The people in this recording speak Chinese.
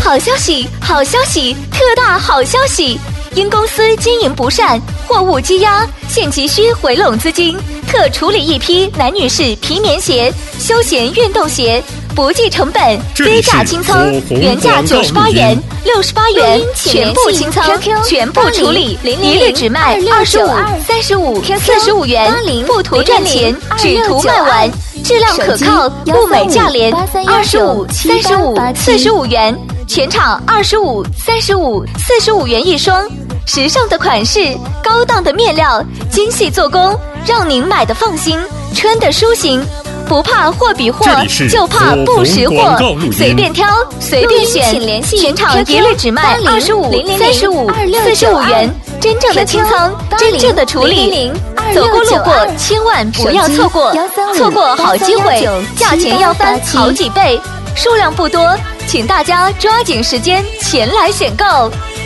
好消息，好消息，特大好消息！因公司经营不善，货物积压，现急需回笼资金，特处理一批男女士皮棉鞋、休闲运动鞋，不计成本，低价清仓，原价98元、68元，全部清仓，全部处理，一律只卖25、35、45元，不图赚钱，只图卖完。质量可靠，物美价廉，25、35、45元，全场25、35、45元一双。时尚的款式，高档的面料，精细做工，让您买的放心，穿的舒心。不怕货比货，就怕不识货。随便挑，随便选，全场一律只卖25、35、45元。真正的清仓，真正的处理。走过路过，千万不要错过，错过好机会，价钱要翻好几倍。数量不多，请大家抓紧时间前来选购。